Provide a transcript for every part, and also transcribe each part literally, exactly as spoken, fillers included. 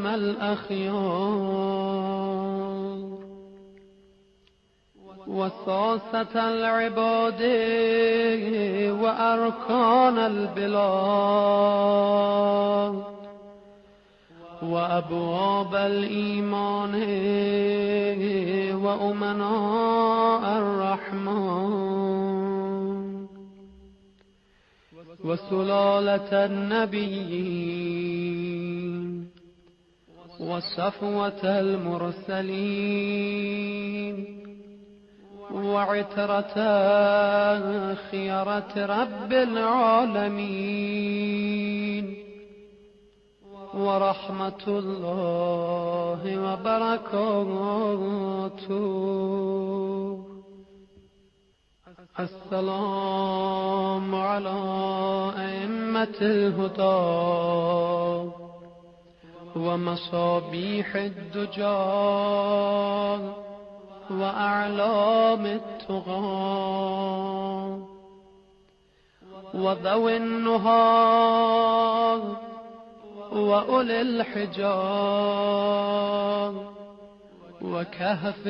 الأخيار وساسة العباد وأركان البلاد وأبواب الإيمان وأمناء الرحمن وسلالة النبيين وصفوة المرسلين وعترة خيرة رب العالمين ورحمة الله وبركاته. السلام على أئمة الهدى ومصابيح الدجى وأعلام التقى وذوي النهى وأولي الحجاب وكهف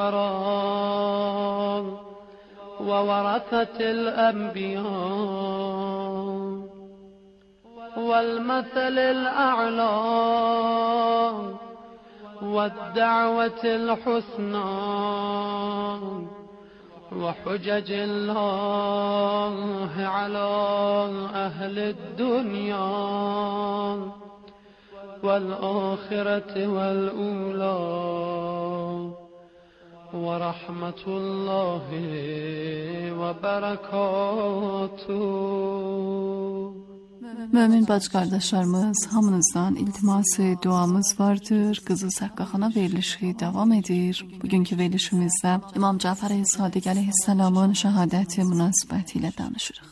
الورى وورثة الأنبياء والمثل الأعلى والدعوة الحسنى وحجج الله على أهل الدنيا والآخرة والأولى ورحمة الله وبركاته. Mömin bacı qardaşlarımız, hamınızdan iltiması, duamız vardır. Qızıl Səqqaxana verilişi davam edir. Bugünkü verilişimizdə İmam Cəfər Sadiq əleyhissalamın şəhadəti münasibəti ilə danışırıq.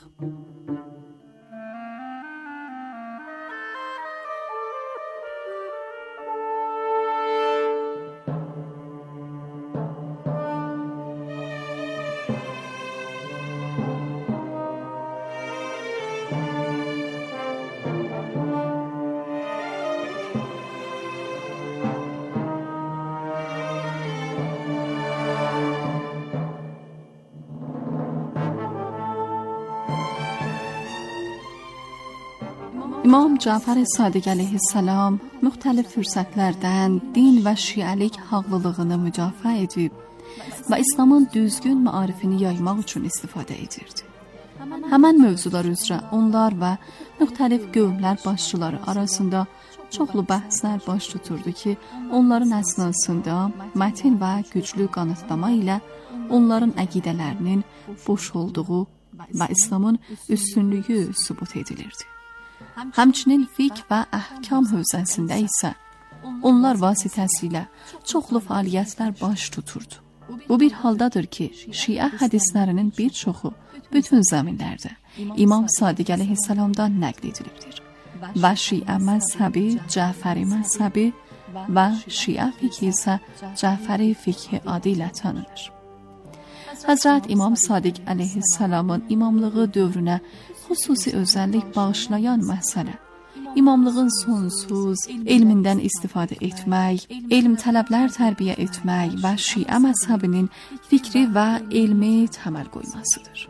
İmam Cəfər Sadiq əleyhissalam müxtəlif fürsətlərdən din və şiəlik haqlılığını müdafiə edib və İslamın düzgün maarifini yaymaq üçün istifadə edirdi. Həmən mövzular üzrə onlar və müxtəlif qövmlər başçıları arasında çoxlu bəhslər baş tuturdu ki, onların əsnasında mətin və güclü qanıtlama ilə onların əqidələrinin boş olduğu və İslamın üstünlüyü sübut edilirdi. Həmçinin fiqh və əhkam hövzəsində isə onlar vasitəsilə çoxlu fəaliyyətlər baş tuturdu. Bu bir haldadır ki, şiə hədislərinin bir çoxu bütün zəminlərdə İmam Sadiq əleyhissalamdan nəql edilibdir və şiə məzhəbi, Cəfəri məzhəbi və şiə fiqhi isə Cəfəri fiqhi adı ilə tanınır. Həzrət İmam Sadiq əleyhissalamın imamlığı dövrünə xüsusi özəllik bağışlayan məsələ, imamlığın sonsuz elmindən istifadə etmək, elm tələblər tərbiyə etmək və şiə məzhəbinin fikri və elmi təməl qoymasıdır.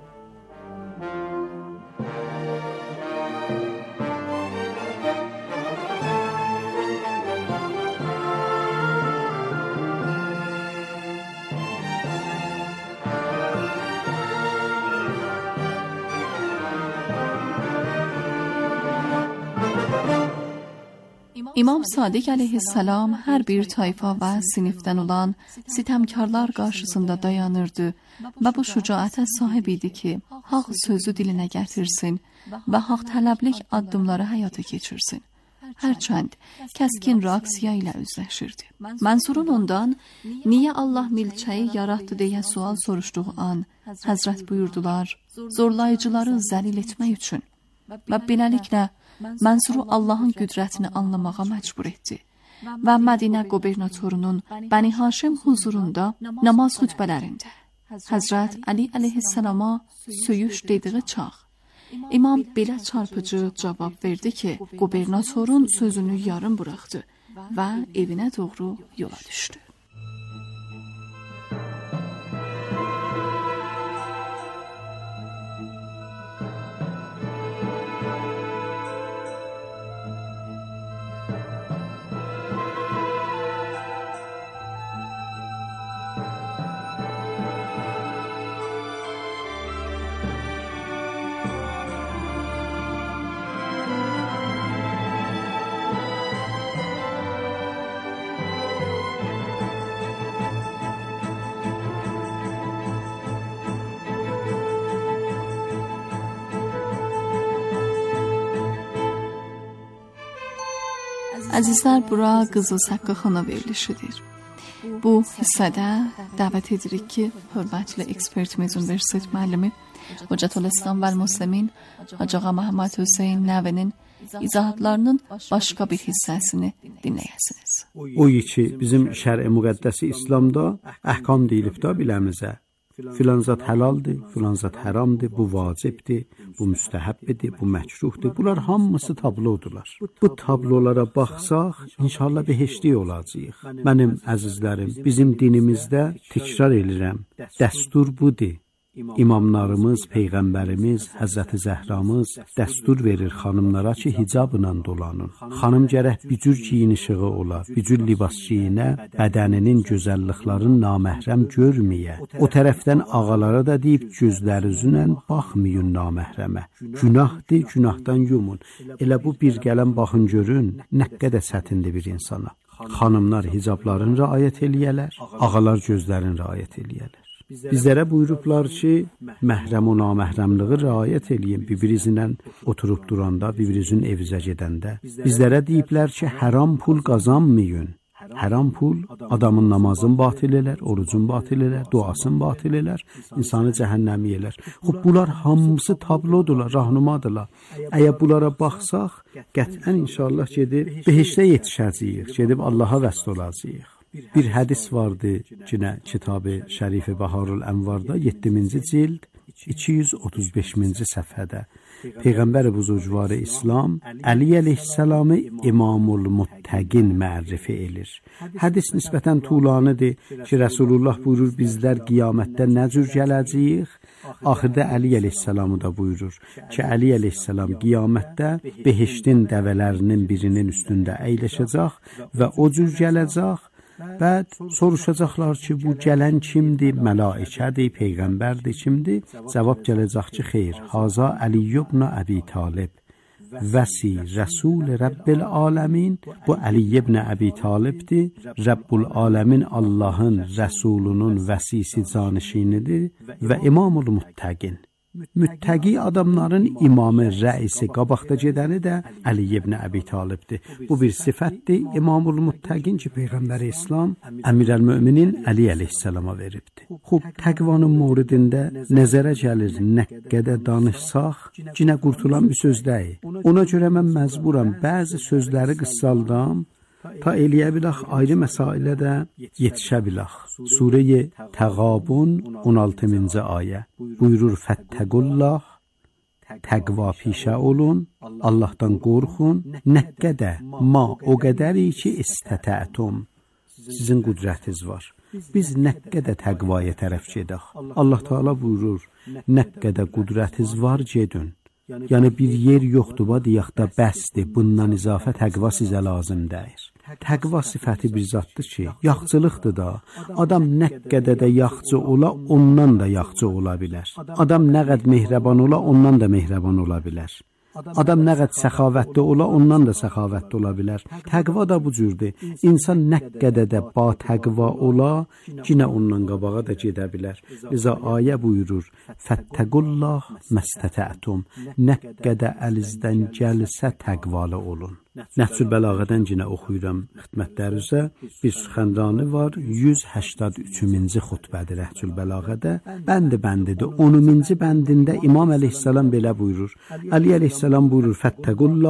İmam Sadiq əleyhissalam hər bir tayfa və sinifdən olan sitəmkarlar qarşısında dayanırdı və bu şücaətə sahib idi ki, haqq sözü dilinə gətirsin və haqq tələblik addımları həyata keçirsin. Hərçənd kəskin reaksiya ilə üzləşirdi. Mənsurun ondan, niyə Allah milçəyi yaratdı deyə sual soruşduğu an, Həzrət buyurdular, zorlayıcıları zəlil etmək üçün və beləliklə Mənsuru Allahın qüdrətini anlamağa məcbur etdi və Mədinə qubernatorunun Bəni Haşim huzurunda namaz xütbələrində Həzrət Əli əleyhissalama söyüş dediği çağ İmam belə çarpıcı cavab verdi ki, qubernatorun sözünü yarım buraxdı və evinə doğru yola düşdü. Əzizlər, bura Qızıl Səqqə xana verilişidir. Bu hissədə dəvət edirik ki, hörmətli ekspertimiz Universitet müəllimi Hocətülislam və Müslimin Hacı Ağa Məhəmməd Hüseyn Nəvinin izahatlarının başqa bir hissəsini dinləyəsiniz. O ki, bizim şər-i müqəddəsi İslamda əhkam deyilibdə biləmizə. Filan zat həlaldır, filan zat haramdır, bu vacibdir, bu müstəhəbbidir, bu məkruhdur. Bunlar hamısı tablodurlar. Bu tablolara baxsaq, inşallah behiştli olacağıq. Mənim əzizlərim, bizim dinimizdə təkrar edirəm, dəstur budur. İmamlarımız, Peyğəmbərimiz, Həzrəti Zəhramız dəstur verir xanımlara ki, hicabla dolanın. Xanım gərək bücür giyinişiği ola, bücür libas giyinə, bədəninin gözəlliklərini naməhrəm görməyə. O tərəfdən ağalara da deyib, gözlərinizlə baxmayın naməhrəmə. Günahdır, günahdan yumun. Elə bu bir gələn baxın görün, nə qədər çətindir bir insana. Xanımlar hicablarını riayət eləyələr, ağalar gözlərini riayət eləyələr. Bizlərə buyurublar ki, məhrəm o naməhrəmliği riayət eləyin, bir-birinizlə oturub duranda, bir-birinizin evizə gedəndə. Bizlərə deyiblər ki, haram pul qazanmayın. Haram pul adamın namazını batil elər, orucunu batil elər, duasını batil elər, insanı cəhənnəmi elər. Xub, bunlar hamısı tablodurlar, rahnumadırlar. Əgər bunlara baxsaq, qətlən inşallah gedib, behişdə yetişəcəyik, gedib Allaha vəsl olacağıq. Bir hədis vardı yine Kitab-ı Şərif-i Baharul Ənvarda yeddiminci cild iki yüz otuz beşinci səfhədə Peyğəmbər buzurgvarı İslam Əli əleyhissalamı İmamul Muttəqin mərrifi elir. Hədis nisbətən tulanıdır ki, Rəsulullah buyurur, bizlər qiyamətdə nə cür gələcəyik? Axırda Əli əleyhissalamı da buyurur ki, Əli əleyhissalam qiyamətdə behiştin dəvələrinin birinin üstündə əyləşəcək və o cür gələcək. Bəd soruşacaqlar ki, bu gələn kimdir? Mələikədir, peyğəmbərdir, kimdir? Cavab gələcək ki, xeyr, haza Əli ibn Əbi Talib, vəsi Rəsul Rəbbil Aləmin. Bu Əli ibn Əbi Talibdir, Rəbbul Aləmin Allahın Rəsulunun vəsisi canişinidir və İmamul Muttəqin. Müttəqi adamların imamı, rəisi, qabaqda gedəni də Əli ibn Əbi Talibdir. Bu bir sifətdir. İmamul Muttəqin ki, Peyğəmbər-i İslam Əmirəl-Möminin Əli əleyhissalama veribdir. Xub, təqvanın moridində nəzərə gəlir, nə qədər danışsaq, cinə qurtulan bir söz deyil. Ona görə mən məcburam bəzi sözləri qıssaldam, ta eləyə bilək ayrı məsailə də yetişə bilək. Surə-i Təğabun on altıncı ayə buyurur, Fəttəqullah, təqva pişə olun, Allahdan qorxun, nə qədər, ma o qədəri ki, istətətum, sizin qüdrətiniz var. Biz nə qədər təqvaya tərəf gedək. Allah Teala buyurur, nə qədər qüdrətiniz var, gedin. Yəni bir yer yoxdur, va deyək də bəsdir, bundan izafə təqva sizə lazım deyir. Təqva sifəti bir zatdır ki, yaxçılıqdır da. Adam nə qədər də yaxçı ola, ondan da yaxçı ola bilər. Adam nə qədər mehrəban ola, ondan da mehrəban ola bilər. Adam nə qədər səxavətli ola, ondan da səxavətli ola bilər. Təqva da bu cürdür. İnsan nə qədər də ba təqva ola, yenə ondan qabağa da gedə bilər. Liza ayə buyurur, Fəttəqullah məstətətum, nə qədər əlinizdən gəlsə təqvalı olun. Nəhcül Bəlağədən yenə oxuyuram xidmətlərinizə. Bir suxəndanı var, yüz həştad üçüncü xutbədir Nəhcül Bəlağədə. Bəndi bəndidir. onuncu bəndində İmam əleyhissalam belə buyurur. Əli əleyhissalam buyurur, Fəttəqullah,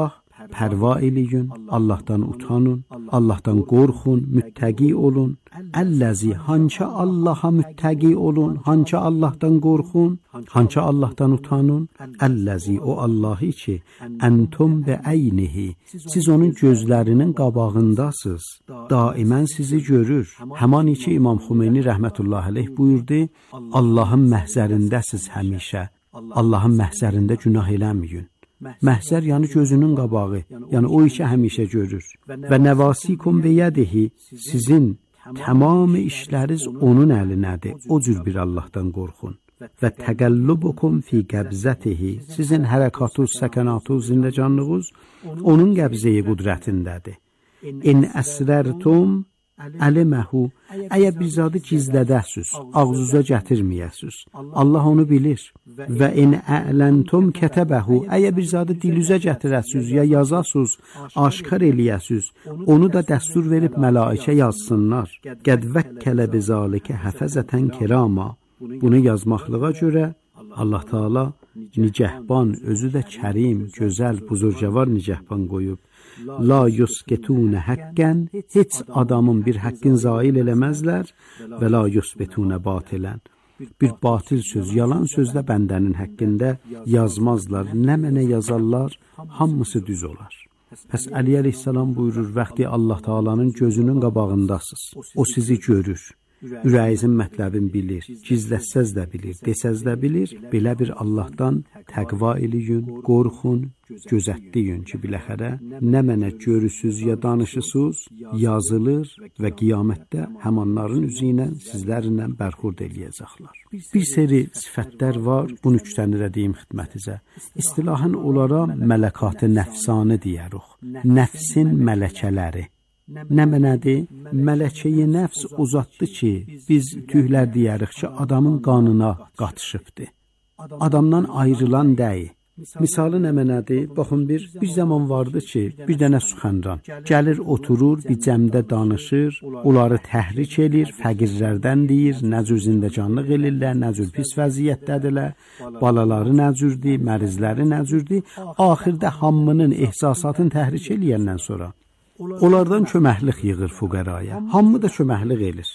pərva eləyin, Allahdan utanın, Allahdan qorxun, müttəqi olun. Əlləzi, hança Allaha müttəqi olun, hança Allahdan qorxun, hança Allahdan utanın. Əlləzi, o Allahı ki, əntum və əynihi, siz onun gözlərinin qabağındasınız, daimən sizi görür. Həman ki, İmam Xümeyni rəhmətullahi aleyh buyurdu, Allahın məhzərindəsiz həmişə, Allahın məhzərində günah eləməyin. Məhzər yəni gözünün qabağı, yəni o işi həmişə görür. Və nəvasikum və yədihi, sizin tamamı işləriz onun əlinədir, o cür bir Allahdan qorxun. Və təqəllubukum fi qəbzətihi, sizin hərəkatuz, səkanatuz, zindəcanlığınız onun qəbzəyi qudrətindədir. İn əsrərtum əliməhu, əgər bir zadı gizlədəsiz, ağzuza gətirməyəsiz, Allah onu bilir. Və in ələntum kətəbəhu, əgər bir zadı dilüzə gətirəsiz, ya yazasız, aşkar eləyəsiz, onu da dəstur verib mələikə yazsınlar. Qəd vəkkələ bizalikə həfəzətən kirama, bunu yazmaqlığa görə Allah Taala nicəhban, özü də kərim, gözəl, buzurcavar nicəhban qoyub. La yusketunə həqqən, heç adamın bir həqqin zail eləməzlər və la yusbetunə batilən. Bir batil söz, yalan sözlə bəndənin həqqində yazmazlar, nə mənə yazarlar, hamısı düz olar. Pəs Əli əleyhissalam buyurur, vaxtı Allah Taalanın gözünün qabağındasınız, o sizi görür. Ürəyinizin mətləbin bilir, gizlətsəz də bilir, desəz də bilir. Belə bir Allahdan təqva eləyin, qorxun, gözətləyin ki, biləxərə nə mənə görürsüz ya danışısız, yazılır və qiyamətdə həmanların üzü ilə sizlərlə bərxurd eləyəcəklər. Bir seri sifətlər var, bu nüktəni də deyim xidmətinizə. İstilahən onlara mələkat-ı nəfsanı deyərik, nəfsin mələkələri. Nə mənədir? Mələkeyi nəfs uzatdı ki, biz tühlər deyərik ki, adamın qanına qatışıbdır. Adamdan ayrılan deyil. Misalı nə mənədir? Baxın, bir, bir zaman vardı ki, bir dənə suxənran gəlir, oturur, bir cəmdə danışır, onları təhrik edir, fəqirlərdən deyir, nə cür zindəcanlıq elirlər, nə cür pis vəziyyətdədirlər, balaları nə cürdür, mərizləri nə cürdür. Axırda hamının ehsasatını təhrik eləyəndən sonra onlardan köməklik yığır fuqaraya. Hamı da köməklik elir.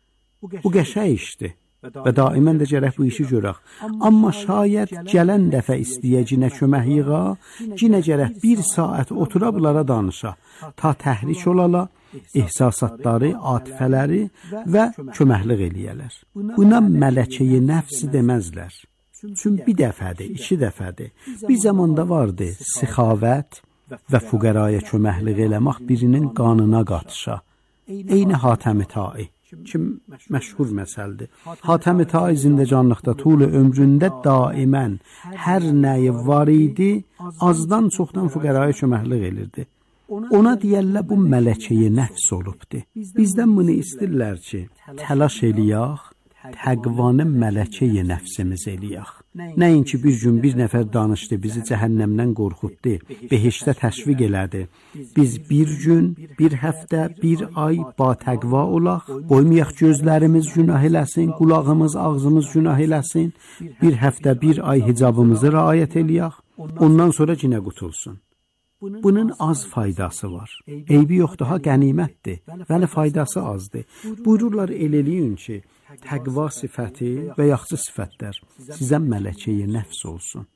Bu qəşəng işdir və daimən də gərək bu işi görək. Amma şayət gələn dəfə istəyəcinə kömək yığa, cinə gərək bir saat otura bunlara danışa, ta təhrik olala, ehsasatları, atifələri və köməklik eləyələr. Buna mələkeyi nəfsi deməzlər. Çünki bir dəfədir, iki dəfədir. Bir zamanda vardı sixavət və fuqaraya köməklik eləmək birinin qanına qatışa. Eyni Hatəm-i Tai, ki məşhur məsəldir. Hatəm-i Tai zindəcanlıqda tulu ömründə daimən hər nəyi var idi, azdan çoxdan fuqaraya köməklik elirdi. Ona deyərlər bu mələkeyi nəfs olubdur. Bizdən bunu istəyirlər ki, təlaş eləyək, təqvanı mələkeyi nəfsimiz eləyək. Nəinki bir gün bir nəfər danışdı, bizi cəhənnəmdən qorxutdu, behişdə təşviq elədi. Biz bir gün, bir həftə, bir ay ba təqva olaq, qoymayaq gözlərimiz günah eləsin, qulağımız, ağzımız günah eləsin, bir həftə, bir ay hicabımızı riayət eləyək, ondan sonra cinə qutulsun. Bunun az faydası var. Eybi yoxdur, ha qənimətdir, vəli faydası azdır. Buyururlar eləyin ki, təqva sifəti və yaxşı sifətlər sizə mələkeyi nəfs olsun.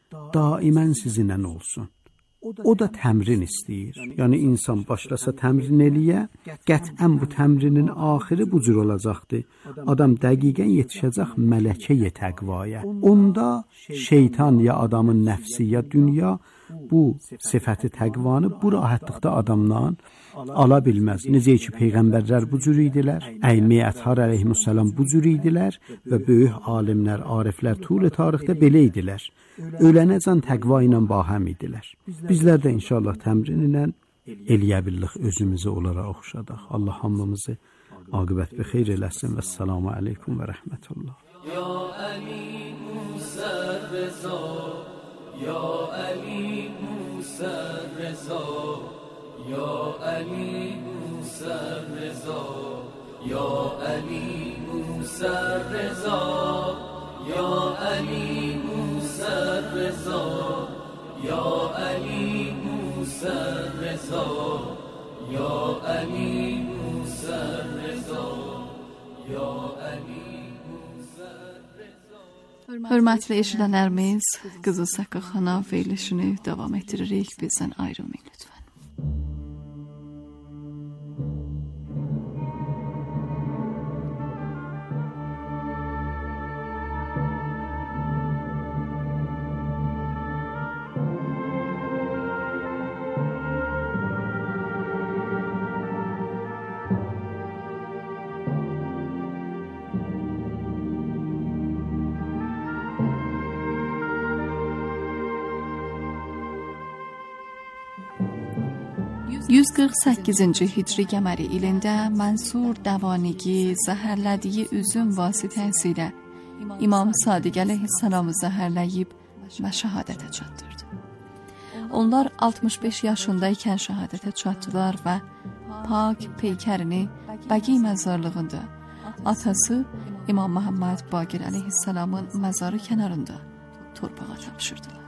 Daimən sizinlə olsun. O da təmrin istəyir. Yəni insan başlasa təmrin eləyə, qətən bu təmrinin axırı bu cür olacaqdır. Adam dəqiqən yetişəcək mələkeyi təqvaya. Onda şeytan ya adamın nəfsi ya dünya bu sifəti təqvanı bu rahatlıqda adamdan ala bilməz. Necə ki, peyğəmbərlər bu cür idilər, Əymi Ətər əleyhissalam bu cür idilər və böyük alimlər, ariflər tül tarixdə belə idilər. Ölənəcən təqva ilə bahəm idilər. Bizlər də inşallah təmrin ilə eləyə bildik özümüzü onlara oxşadaq. Allah hamımızı aqibət bi xeyr eləsin və səlamu aleykum və rəhmətullah. Ya Əli Musa Rəza, Ya Əli Musa Rəza, Ya Əli Musa Rəza, Ya Əli Musa Rəza, Ya Əli Musa Rəza, Ya Əli Musa موسی رضا یا علی موسی رضا یا علی Hörmətli eşidənlərimiz, Qızıl Saqqa Xana verilişini davam etdiririk. Bizdən ayrılmayın lütfən. yüz qırx səkkizinci hicri qəməri ilində Mənsur Dəvanigi zəhərlədiyi üzüm vasitəsilə İmam Sadiq əleyhissalamı zəhərləyib və şəhadətə çatdırdı. Onlar altmış beş yaşındaykən şəhadətə çatdılar və Pak peykərini Bəqi məzarlığında atası İmam Məhəmməd Baqir əleyhissalamın məzarı kənarında torpağa tapşırdılar.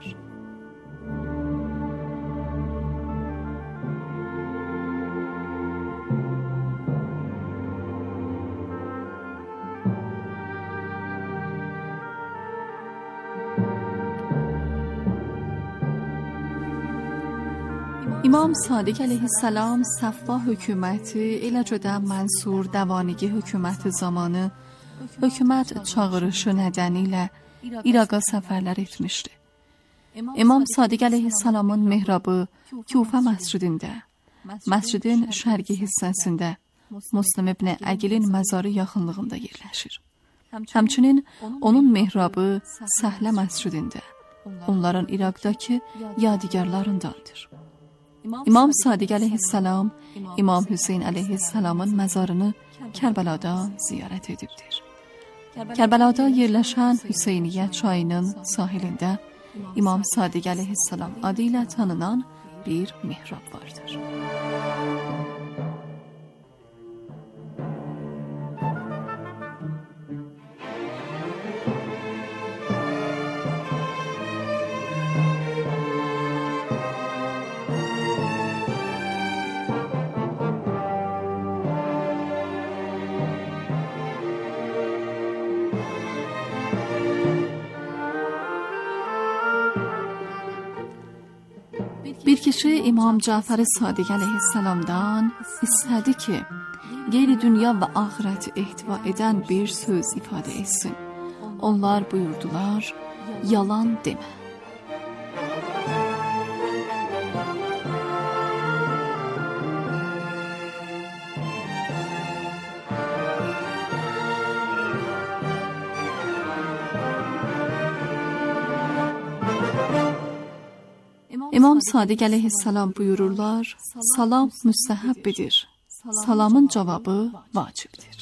İmam Sadiq əleyhissalam Səfva hökuməti, eləcə də Mənsur Dəvanigi hökuməti zamanı hökumət çağırışı nədənilə İraqa səfərlər etmişdi. İmam Sadiq əleyhissalamın mehrabı Kufə məscidində, məscidin şərqi hissəsində Muslim ibn Əqilin məzarı yaxınlığında yerləşir. Həmçinin onun mehrabı Səhlə məscidində, onların İraqdakı yadigarlarındandır. İmam Sadiq əleyhissalam İmam Hüseyn əleyhissalamın məzarını Kərbəlada ziyarət edibdir. Kərbəlada yerləşən Hüseyniyyə çayının sahilində İmam Sadiq əleyhissalam adı ilə tanınan bir mihrab vardır. Bir kişi İmam Cafər Sadiq əleyhissalamdan istədi ki, qeyri-dünya və axirəti ehtiva edən bir söz ifadə etsin. Onlar buyurdular, yalan demə. İmam Sadiq əleyhissalam buyururlar, salam müstəhəbbidir, salamın cavabı vacibdir.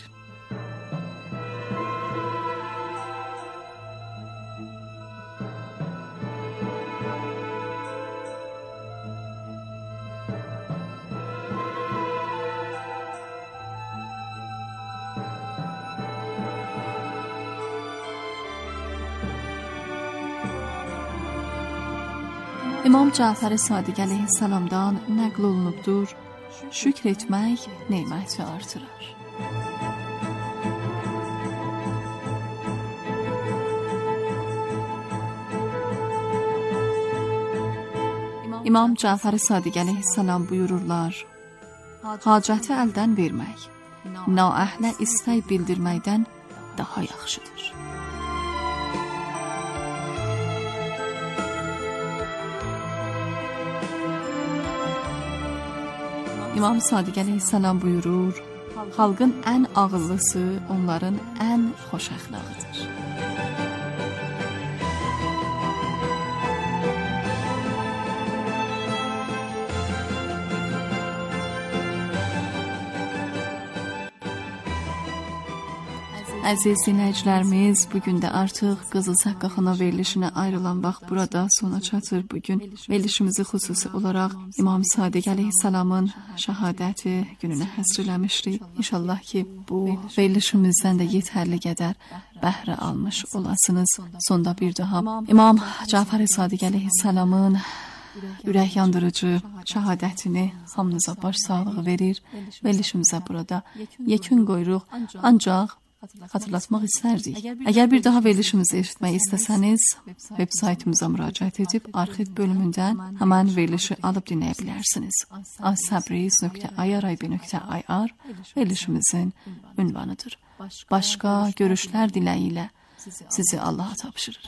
İmam Cafər Sadiq əleyhissalamdan nəql olunubdur, şükr etmək neməti artırar. İmam Cafər Sadiq əleyhissalam buyururlar, hacəti əldən vermək, naəhlə istək bildirməkdən daha yaxşıdır. İmam Sadiq əleyhissalam buyurur, xalqın ən ağıllısı onların ən xoş əxlaqıdır. Əziz dinləyicilərimiz, bugün də artıq Qızıl Saqqa Xana verilişinə ayrılan vaxt burada sona çatır. Bugün verilişimizi xüsusi olaraq İmam Sadiq əleyhissalamın şəhadəti gününə həsr eləmişdik. İnşallah ki, bu verilişimizdən də yetərli qədər bəhrə almış olasınız. Sonda bir daha İmam Cafər Sadiq əleyhissalamın ürək yandırıcı şəhadətini hamınıza baş sağlığı verir. Verilişimizə burada yekun qoyuruq. Ancaq xatırlatmaq istərdik. Əgər bir daha verilişimizi eşitmək istəsəniz, web saytımıza müraciət edib arxiv bölümündən həmən verilişi alıb dinləyə bilərsiniz. asabriz nöqtə irib nöqtə ir verilişimizin ünvanıdır. Başqa görüşlər diləyi ilə sizi Allaha tapşırırıq.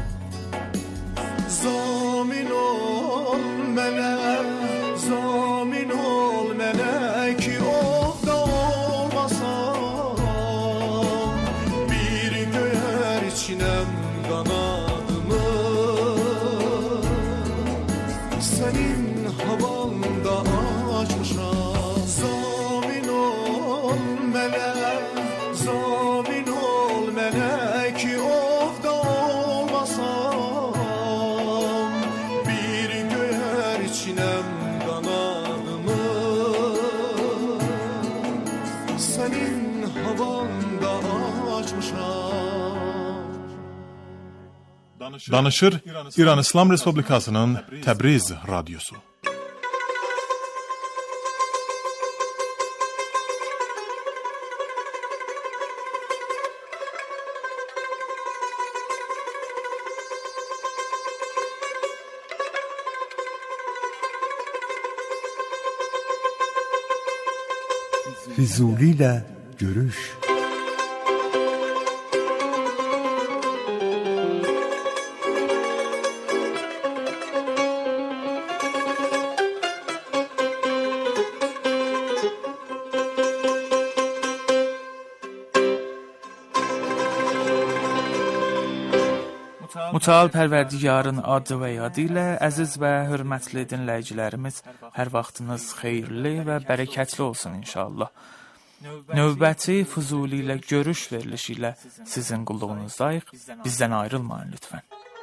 Zamin ol mənə, zamin ol mənə ki ovda olmasam, bir göyər içinəm qanadımı, sənin havanda açmışam. Zamin ol mənə, zamin ol mənə ki ovda olmasam, bir göyər içinəm qanadımı, sənin havanda açmışam. Danışır İran İslam Respublikasının Təbriz Radyosu. Füzuli ile görüş. Mütəal Pərverdigarın adı və yadı ilə əziz və hörmətli dinləyicilərimiz, hər vaxtınız xeyirli və bərəkətli olsun inşallah. Növbəti Füzuli ilə görüş verilişi ilə sizin qulluğunuzdayıq. Bizdən ayrılmayın lütfən.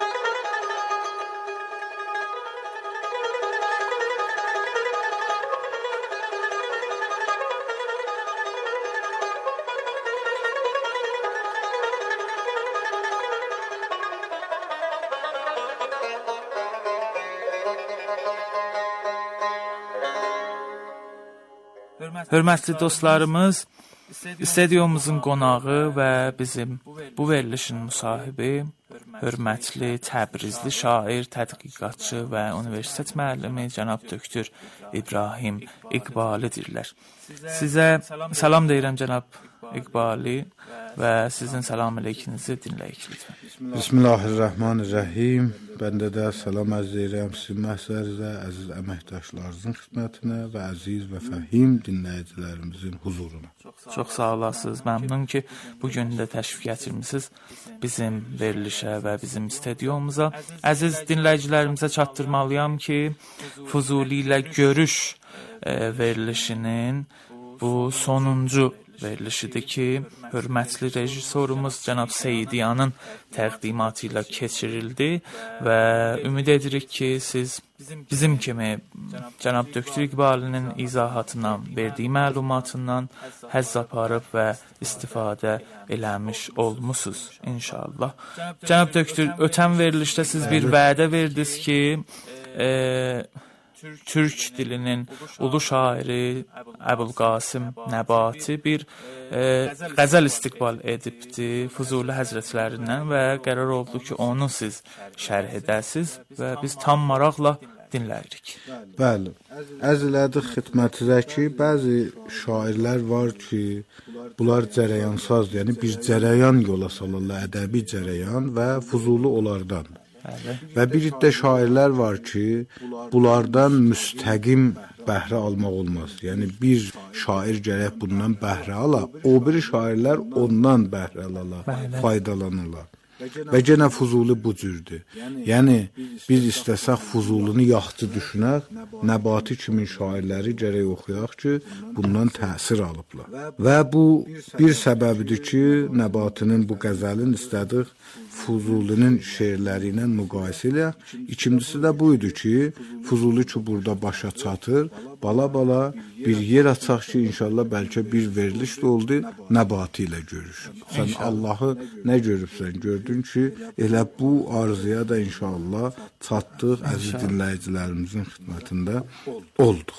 Hörmətli dostlarımız, stüdyomuzun qonağı və bizim bu verilişin müsahibi, hörmətli Təbrizli şair, tədqiqatçı və universitet müəllimi cənab doktor İbrahim İqbalidirlər. Sizə salam deyirəm cənab İqbali və sizin salam əleykinizi dinləyik lütfən. Bismillahirrahmanirrahim. Ben de de salam arz edirəm sizin məhzərinizə, əziz əməkdaşlarınızın xidmətinə və əziz və fəhim dinləyicilərimizin huzuruna. Çox sağ olasınız. Məmnun ki, bugün də təşrif gətirmisiniz bizim verilişə və bizim stüdyomuza. Əziz dinləyicilərimizə çatdırmalıyam ki, Füzuli ilə görüş e, verilişinin bu sonuncu verilişidir ki, hörmətli rejissorumuz cənab Seydiyanın təqdimatı ilə keçirildi və ümid edirik ki, siz bizim kimi cənab doktor İqbalinin izahatından, verdiyi məlumatından həzz aparıb və istifadə eləmiş olmusunuz inşallah. Cənab doktor, ötən verilişdə siz bir vədə verdiniz ki, e, Türk dilinin ulu şairi Əbülqasım Nəbati bir e, qəzəl istiqbal edibdi Füzuli həzrətlərindən və qərar oldu ki, onu siz şərh edəsiz və biz tam maraqla dinləyirik. Bəli, əzilədik xidmətinizə ki, bəzi şairlər var ki, bunlar cərəyansazdır, yəni bir cərəyan yola salırlar, ədəbi cərəyan və Füzuli onlardan. Və bir iddə şairlər var ki, bunlardan müstəqim bəhrə almaq olmaz. Yəni bir şair gərək bundan bəhrə ala, o bir şairlər ondan bəhrə alala, faydalanırlar. Və genə Füzuli bu cürdür. Yəni biz istəsək Füzulini yaxşı düşünək, Nəbati kimi şairləri gərək oxuyaq ki, bundan təsir alıblar. Və bu bir səbəbidir ki, Nəbatinin bu qəzəlin istədik Füzulinin şeirləri ilə müqayisə eləyək. İkincisi də bu idi ki, Füzuli ki burada başa çatır, bala-bala bir yer açaq ki, inşallah bəlkə bir veriliş də oldu, Nəbati ilə görüşün. Sən Allahı nə görübsən? Gördün ki, elə bu arzuya da inşallah çatdıq, əziz dinləyicilərimizin xidmətində olduq.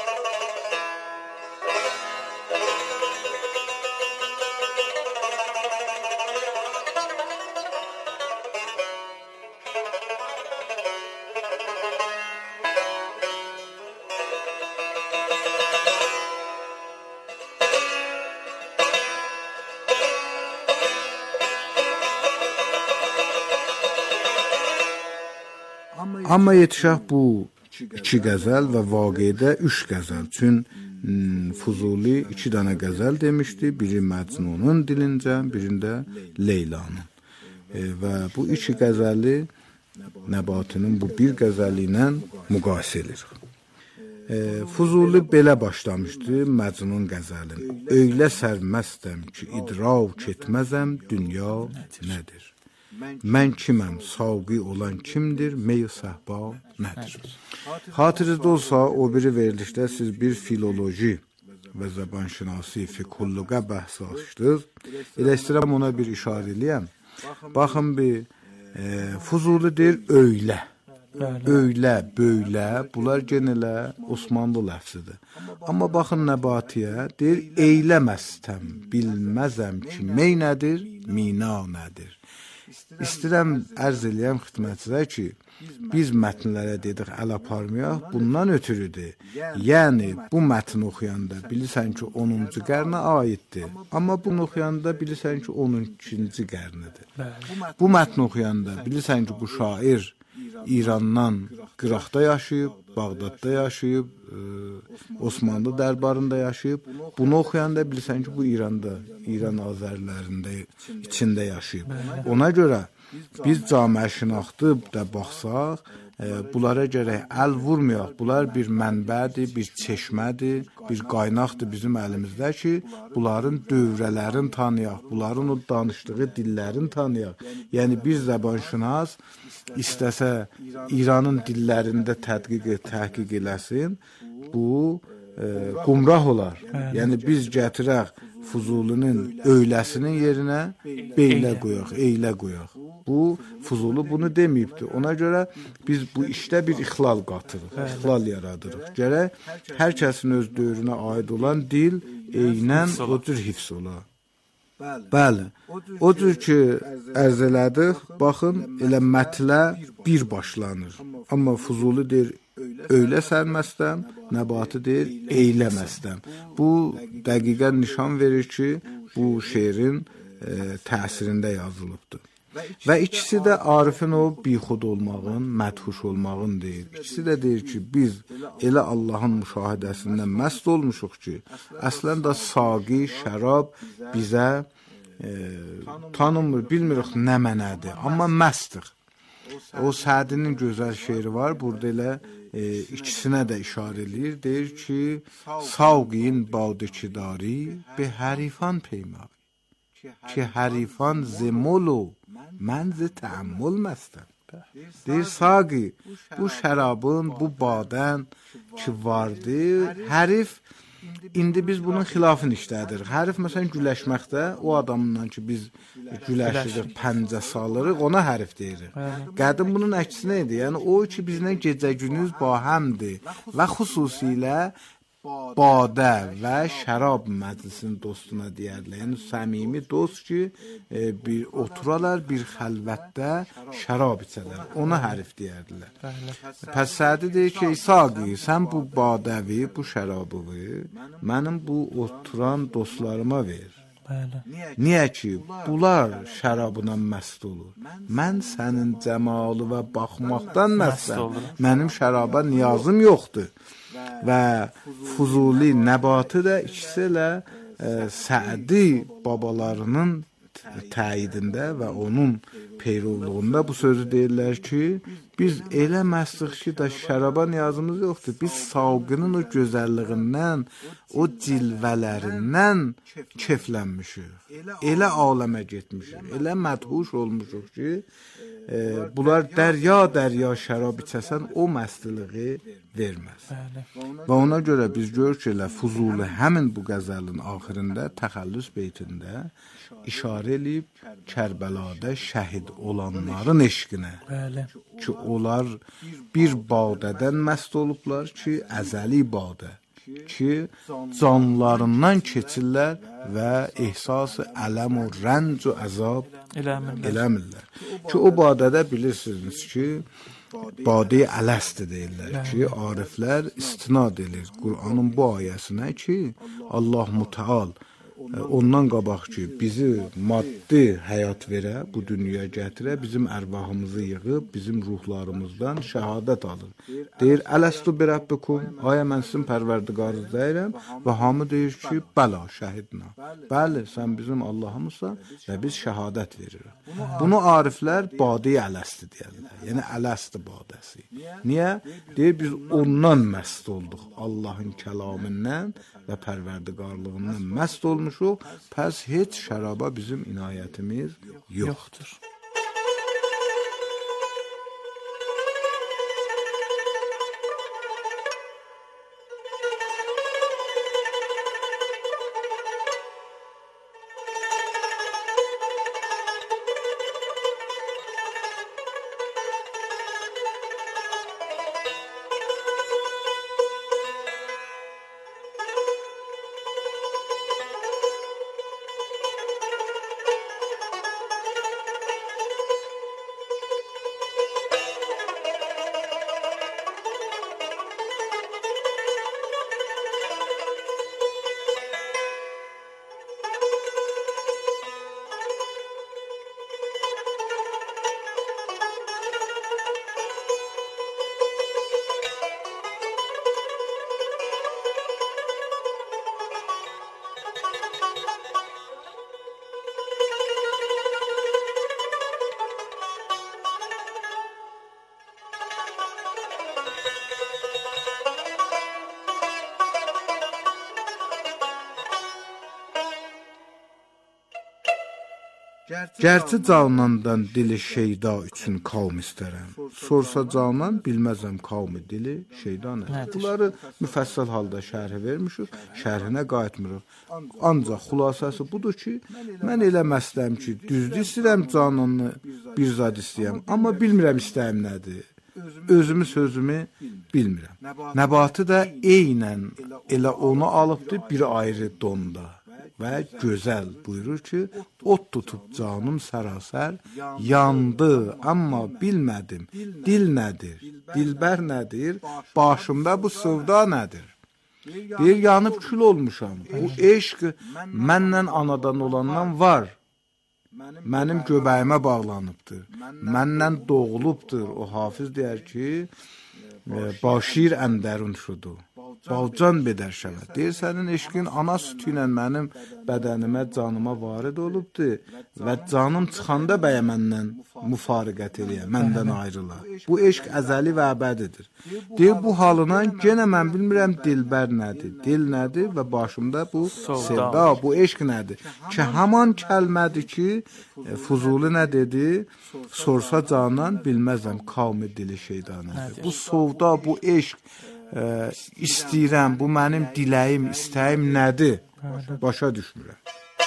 Amma yetişək bu iki qəzəl və vaqiədə üç qəzəl. Çün Fuzuli iki dənə qəzəl demişdi. Biri Məcnunun dilincə, birində Leylanın. E, və bu iki qəzəli Nəbatinin bu bir qəzəli ilə müqayisə edir. E, Fuzuli belə başlamışdı Məcnun qəzəlin. Öylə sərməstəm ki, idrak etməzəm dünya nədir? Mən kiməm, savqi olan kimdir, mey səhba nədir? Xatirinizdə olsa, o biri verilişdə siz bir filoloji və zəbanşinasi, fiqhulluqa bəhs açdınız. Elə istəyirəm ona bir işarə eləyəm. Baxın bir, e, Fuzuli deyir, öylə. Öylə, böylə, bunlar genələ Osmanlı ləfzidir. Amma baxın Nəbatiyə, deyir, eyləməstəm, bilməzəm ki, mey nədir, mina nədir? İstəyirəm ərz eləyəm xidmətinizə ki, biz mətnlərə dedik əl aparmayaq, bundan ötürüdür. Yəni, bu mətni oxuyanda bilirsən ki, onuncu qarna aiddir. Amma bunu oxuyanda bilirsən ki, on ikinci qarnidir. Bu mətni oxuyanda bilirsən ki, bu şair İrandan Qıraqda yaşayıb, Bağdadda yaşayıb, e, Osmanlı dərbarında yaşayıb. Bunu oxuyanda bilirsən ki, bu İranda, İran Azərlərində içində yaşayıb. Ona görə biz camiə şinaxtı da baxsaq, e, bunlara gərək əl vurmayaq. Bunlar bir mənbədir, bir çeşmədir, bir qaynaqdır bizim əlimizdə ki, bunların dövrələrini tanıyaq, bunların o danışdığı dillərini tanıyaq. Yəni bir zəbanşünas istəsə İranın dillərində tədqiq, təhqiq eləsin, bu e, qumrah olar. Yəni biz gətirək Fuzulinin öyləsinin yerinə beylə qoyaq, eylə qoyaq. Bu, Fuzuli bunu deməyibdir. Ona görə biz bu işdə bir ixlal qatırıq, ixlal yaradırıq. Gərək hər kəsin öz dövrünə aid olan dil eynən o cür hifz olar. Bəli, o cür ki, ərz elədik, baxın, elə mətlə bir başlanır. Amma Fuzuli deyir, öylə sərməstəm, Nəbati deyir, eyləməstəm. Bu, dəqiqən nişan verir ki, bu şeirin e, təsirində yazılıbdır. Və ikisi də Arifin o bixud olmağın, mədhuş olmağın deyir. İkisi də deyir ki, biz elə Allahın müşahidəsindən məst olmuşuq ki, əslən də saqi, şərab bizə e, tanımır, bilmirik nə mənədir, amma məstdir. O Sədinin gözəl şeiri var, burada elə e, ikisinə də işarə edir. Deyir ki, savqin badikidari be hərifan peymavi. Ki hərifan zemolu, mən zi təəmmül məstəm. Deyir, saqi, bu şərabın, bu badən ki vardır, hərif, indi biz bunun xilafını işlədirik. Hərif, məsələn, güləşməkdə, o adamdan ki, biz güləşirik, pəncə salırıq, ona hərif deyirik. Qədim bunun əksinə idi, yəni o ki, bizlə gecə-günüz bahəmdir və xüsusilə badə və şərab məclisinin dostuna deyərlər. Yəni, səmimi dost ki, e, bir oturalar, bir xəlvətdə şərab içələr. Ona hərif deyərlər. Pəs Sədi deyir ki, Saqi, sən bu badəvi, bu şərabı, mənim bu oturan dostlarıma ver. Niyə ki, bunlar şərabına məst olur. Mən sənin cəmalı və baxmaqdan məstəm. Mənim şəraba niyazım yoxdur. Və Fuzuli, Nəbati də ikisi ilə e, Sədi babalarının təyidində və onun peyrovluğunda bu sözü deyirlər ki, Biz elə məstik ki, da şəraba niyazımız yoxdur. Biz savqının o gözəlliyindən, o cilvələrindən keflənmişik. Elə aləmə getmişik, elə mədhuş olmuşuq ki, e, bunlar dərya-dərya şərab içəsən o məstiliyi verməz. Və ona görə biz görürük ki, elə Fuzuli həmin bu qəzəlin axırında, təxəllüs beytində işarə eləyib Kərbəlada şəhid olanların eşqinə. Bəli. Ki, onlar bir badədən məst olublar ki, əzəli badə. Ki, canlarından keçirlər və ehsas-ı ələm o rənc o əzab eləmirlər. eləmirlər. Ki, o badədə bilirsiniz ki, badə-i ələsdi deyirlər ki, ariflər istinad edir Qur'anın bu ayəsinə ki, Allah Mütəal ondan qabaq ki, bizi maddi həyat verə, bu dünyaya gətirə, bizim ərvahımızı yığıb, bizim ruhlarımızdan şəhadət alır. Deyir, ələstu bi rəbbikum, ayə mən sizin pərverdigarınız deyirəm və hamı deyir ki, bəla, şəhidna. Bəli, sən bizim Allahımızsan və biz şəhadət veririk. Bunu ariflər badə-i ələsdi deyirlər, yəni ələsdi badəsi. Niyə? Deyir, biz ondan məst olduq, Allahın kəlamından və pərverdigarlığından məst olmuşuq, pəs heç şəraba bizim inayətimiz yoxdur. Gərçi canandan dili şeyda üçün qavm istərəm. Sorsa canan bilməzəm qavmi dili şeyda nədir. Bunları müfəssəl halda şərhi vermişik, şərhinə qayıtmırıq. Ancaq xülasəsi budur ki, mən elə məsləm ki, düzdür istəyirəm cananı bir zad istəyəm, amma bilmirəm istəyim nədir. Özümü sözümü bilmirəm. Nəbatı da eynən elə onu alıbdı bir ayrı donda. Və gözəl buyurur ki, ot tutub canım sərasər, yandı, amma bilmədim, dil nədir, dilbər nədir, başımda bu sevda nədir? Deyir, yanıb kül olmuşam, bu eşq mənlə anadan olandan var, mənim göbəyimə bağlanıbdır, mənlə doğulubdur. O hafiz deyər ki, başir əndərun şudu. Balcan bedər şəvət. Deyir, sənin eşqin ana sütü ilə mənim bədənimə, canıma varid olubdur və canım çıxanda bəyə məndən müfariqət eləyə, məndən ayrıla. Bu eşq əzəli və əbədidir. Deyir, bu halına genə mən bilmirəm dilbər nədir, dil nədir və başımda bu sevda, bu eşq nədir. Ki, haman kəlmədir ki, Fuzuli nə dedi? Sorsa canan bilməzəm qavmi dili şeyda nədir. Bu sevda, bu eşq Ə, istəyirəm, bu mənim diləyim, istəyim nədir? Başa düşmürəm.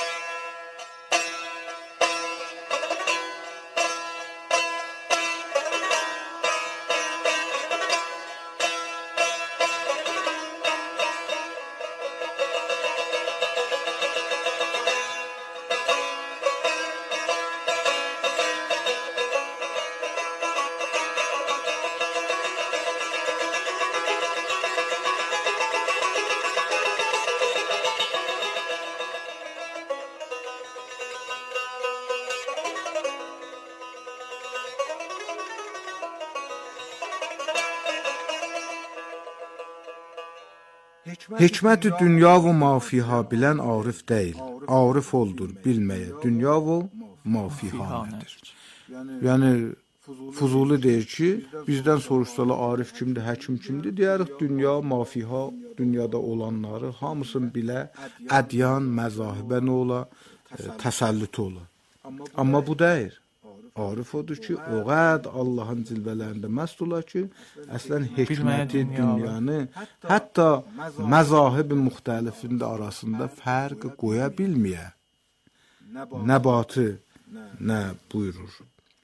Hikmət-i dünya və mafiha bilən arif deyil. Arif oldur bilməyə dünya və mafiha nədir. Yəni, Fuzuli deyir ki, bizdən soruşsalar Arif kimdir, həkim kimdir? Deyərik dünya, mafiha, dünyada olanları hamısını bilə, ədyan, məzahibə nə ola, e, təsəllütü ola. Amma bu deyir. Arif odur ki, o qəd Allahın cilvələrində məst ola ki, əslən hikməti, dünyanı, hətta məzahib-i müxtəlifində arasında fərq qoya bilməyə. Nəbatı nə buyurur?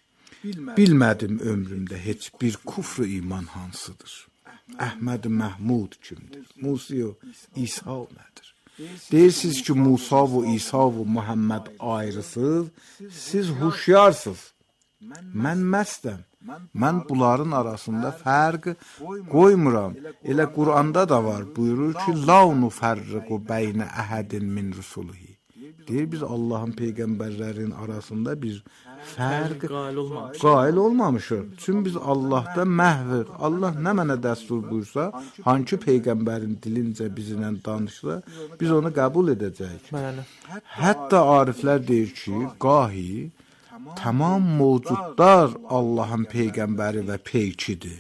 Bilmədim ömrümdə heç bir kufr iman hansıdır. Əhməd Məhmud kimdir? Musa, İsa nədir? Deyirsiniz ki, Musa və İsa və Muhammed ayrısız, siz huşyarsınız. Mən məstəm. Mən bunların arasında fərq qoymuram. Elə Quranda da var, buyurur ki, la nufərriqu beynə əhədin min rusulihi. Deyir, biz Allahın peyğəmbərlərin arasında bir fərq qail olmamışıq. Çünki biz Allahda məhvir. Allah nə mənə dəstur buyursa, hangi peyğəmbərin dilincə bizlə danışsa, biz onu qəbul edəcəyik. Hətta ariflər deyir ki, qahi tamam mövcudlar Allahın peyğəmbəri və peykidir.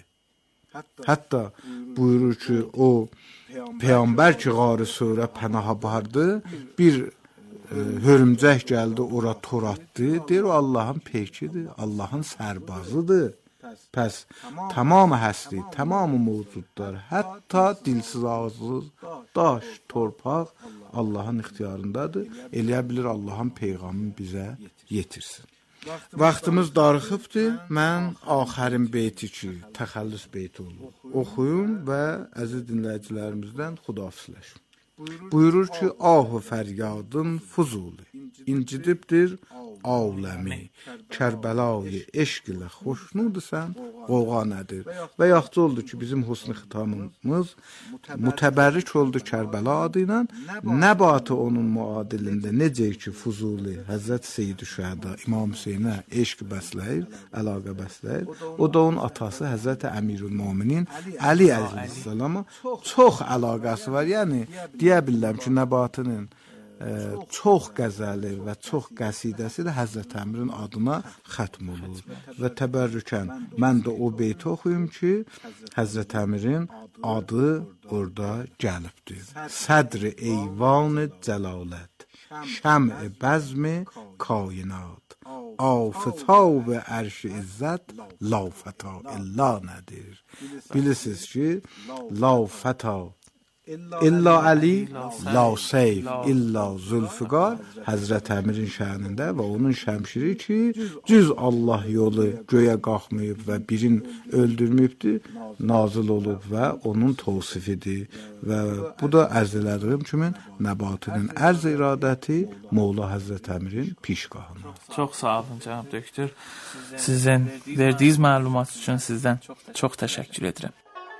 Hətta buyurur ki, o peyğəmbər ki, qarı surə pənaha bardı, bir e, hörümcək gəldi, ora tor atdı, deyir o Allahın peykidir, Allahın sərbazıdır. Pəs tamamı həsri, tamamı mövcudlar, hətta dilsiz, ağızsız, daş, torpaq Allahın ixtiyarındadır. Eləyə bilir Allahın peyğamını bizə yetirsin. Vaxtımız darıxıbdır. Mən axərin beyti ki, təxəllüs beyti olur. Oxuyun və əziz dinləyicilərimizdən xudafizləşin. Buyurur ki, ah-ı fəryadın Fuzuli, incidibdir aləmi, Kərbəlayı eşq ilə xoşnudursən, qoğa nədir? Və yaxşı oldu ki, bizim husn-i xitamımız mütəbərrik oldu Kərbəla adı ilə, nəbatı onun müadilində necə ki, Fuzuli, Həzrət Seyyid-i Şəhəda, İmam Hüseynə eşq bəsləyir, əlaqə bəsləyir. O da onun atası Həzrət Əmirül-Müminin Əli əleyhissalama çox əlaqəsi var. Yəni, deyə bilirəm ki, nəbatının e, çox qəzəli və çox qəsidəsi də Həzrət Əmirin adına xətm olur. Və təbərrükən mən də o beyti oxuyum ki, Həzrət Əmirin adı orada gəlibdir. Sədr-i eyvan-ı cəlalət, şəm-i bəzm-i kainat, aftab ərş-i izzət, la fəta illa nədir? Bilirsiniz ki, la fəta İlla Əli, la Seyf, illa Zülfüqar Həzrət Əmirin şənində və onun şəmşiri ki, cüz Allah yolu göyə qalxmayıb və birin öldürməyibdir, nazil olub və onun tavsifidir. Və bu da ərz elədiyim kimi nəbatının ərz iradəti Molla Həzrət Əmirin pişgahına. Çox sağ olun cənab doktor. Sizin verdiyiniz məlumat üçün sizdən çox təşəkkür edirəm.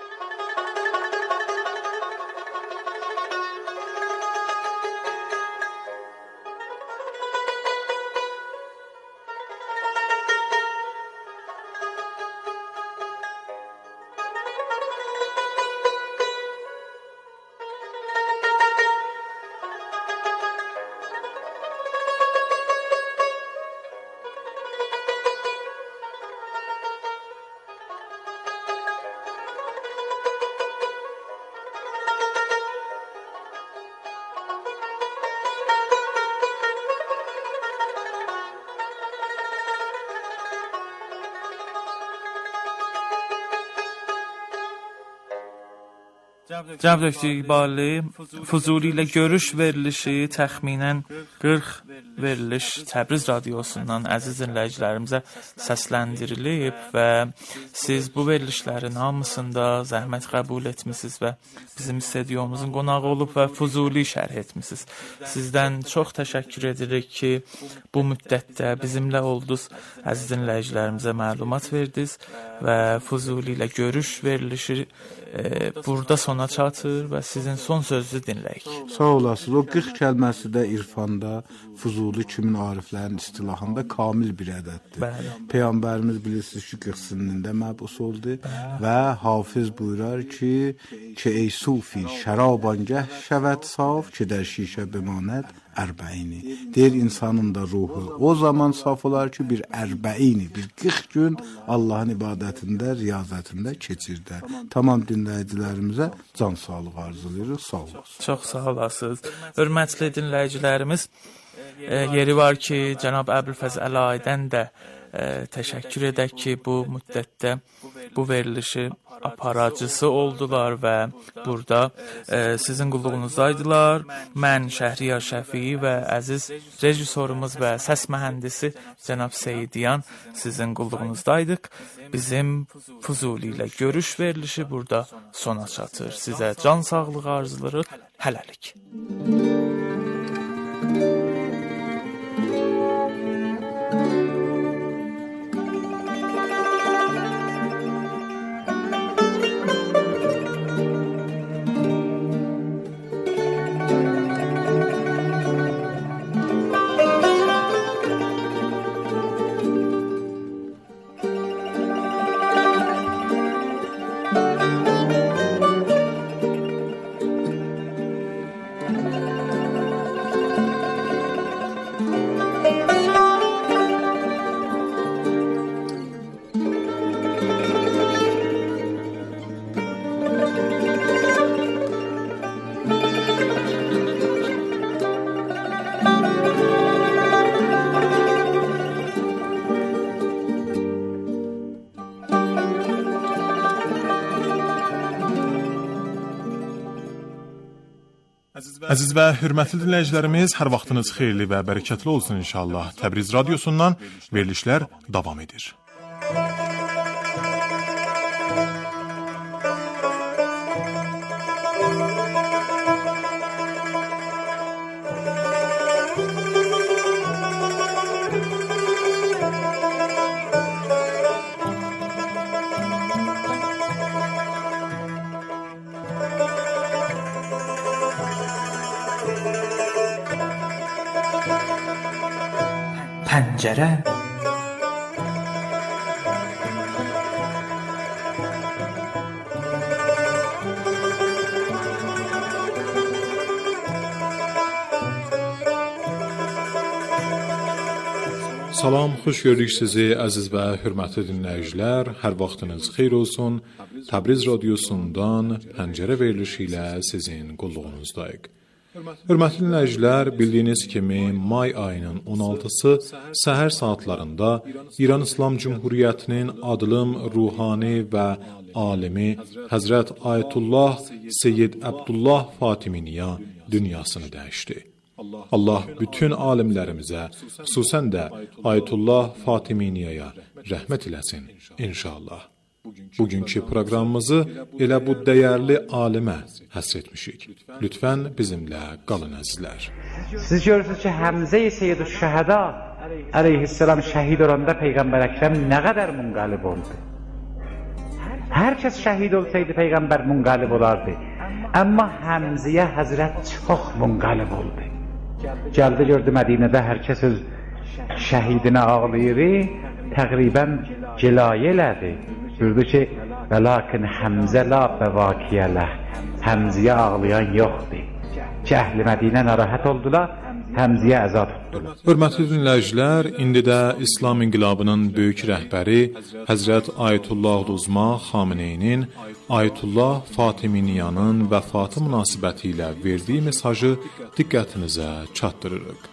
Cənab doktor İqbali, Fuzuli ilə görüş verilişi təxminən qırx veriliş Təbriz radiosundan əziz dinləyicilərimizə səsləndirilib və siz bu verilişlərin hamısında zəhmət qəbul etmisiniz və bizim stüdyomuzun qonağı olub və Fuzuli şərh etmisiniz. Sizdən çox təşəkkür edirik ki, bu müddətdə bizimlə oldunuz, əziz dinləyicilərimizə məlumat verdiniz və Fuzuli ilə görüş verilişi e, burada sona sona çatır və sizin son sözünüzü dinləyək. Sağ olasınız. O qırx kəlməsi də irfanda Fuzuli kimin ariflərin istilahında kamil bir ədəddir. Bəli. Peyğəmbərimiz bilirsiniz ki, qırx sinində məbus oldu və Hafiz buyurar ki, ki ey sufi şəraban gəh şəvət saf ki der şişə bimanət ərbəyini. Deyir insanın da ruhu o zaman saf olar ki bir ərbəyini, bir qırx gün Allahın ibadətində, riyazətində keçirdə. Tamam dinləyicilərimizə can sağlığı arzulayırıq. Sağ olasınız. Çox sağ olasınız. Hörmətli dinləyicilərimiz, e, yeri var ki, cənab Əbülfəz Əlayidən də e, təşəkkür edək ki, bu müddətdə bu verilişi aparıcısı oldular və burada e, sizin qulluğunuzdaydılar. Mən Şəhriyar Şəfii və əziz rejissorumuz və səs mühəndisi cənab Seyidiyan sizin qulluğunuzdaydıq. Bizim Fuzuli ilə görüş verilişi burada sona çatır. Sizə can sağlığı arzularıq. Hələlik. Əziz və hörmətli dinləyicilərimiz, hər vaxtınız xeyirli və bərəkətli olsun inşallah. Təbriz radiosundan verilişlər davam edir. Pəncərə. Salam, xoş gördük sizi əziz və hörmətli dinləyicilər. Hər vaxtınız xeyir olsun. Təbriz radiosundan Pəncərə verilişi ilə sizin qulluğunuzdayıq. Hörmətli dinləyicilər, bildiyiniz kimi may ayının on altısı səhər saatlarında İran İslam Cümhuriyyətinin adılım ruhani və alimi Həzrət Ayətullah Seyyid Əbdullah Fatiminiya dünyasını dəyişdi. Allah bütün alimlərimizə, xüsusən də Ayətullah Fatiminiyaya rəhmət eləsin inşallah. Bugünkü proqramımızı elə bu dəyərli alimə həsr etmişik. Lütfən bizimlə qalın əzizlər. Siz görürsünüz ki, Həmzə-i Seyyid-ü-Şəhəda əleyhisselam şəhid olanda Peyğəmbər Əkrəm nə qədər munqalib oldu. Hər kəs şəhid olsaydı Peyğəmbər munqalib olardı. Amma Həmzəyə Həzrət çox munqalib oldu. Gəldi gördü Mədinədə hər kəs öz şəhidinə ağlayır, təqribən cilayə elədi. Buyurdu ki, və lakin Həmzə la bəvakiyələ, Həmzəyə ağlayan yoxdur. Ki, əhl-i Mədinə narahat oldular, Həmzəyə əza tutdular. Hörmətli dinləyicilər, indi də İslam inqilabının böyük rəhbəri Həzrət Ayətullah Uzma Xameneyinin Ayətullah Fatiminiyanın vəfatı münasibəti ilə verdiyi mesajı diqqətinizə çatdırırıq.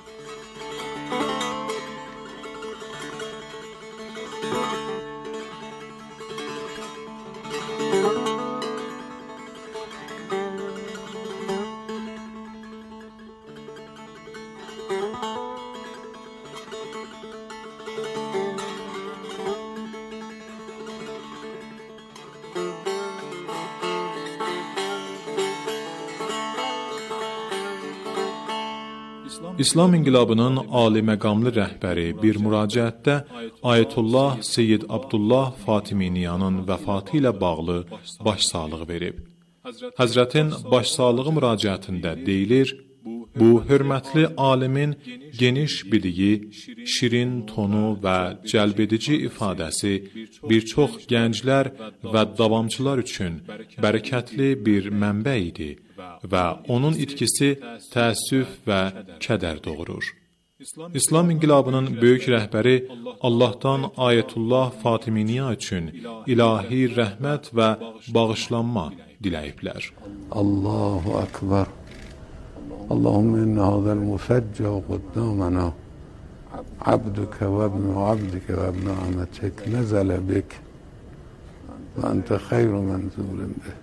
İslam inqilabının ali məqamlı rəhbəri bir müraciətdə Ayətullah Seyyid Abdullah Fatiminiyanın vəfatı ilə bağlı başsağlığı verib. Hazretin başsağlığı müracaatında deyilir, bu hörmətli alimin geniş biliyi, şirin tonu və cəlbedici ifadəsi bir çox gənclər və davamçılar üçün bərəkətli bir mənbə idi və onun itkisi təəssüf və kədər doğurur. İslam inqilabının böyük rəhbəri Allahdan Ayətullah Fatiminiya üçün ilahi rəhmət və bağışlanma diləyiblər. Allahu Akbar. اللهم إن هذا المفجع قدامنا عبدك وابن عبدك وابن أمتك نزل بك وأنت خير منزول به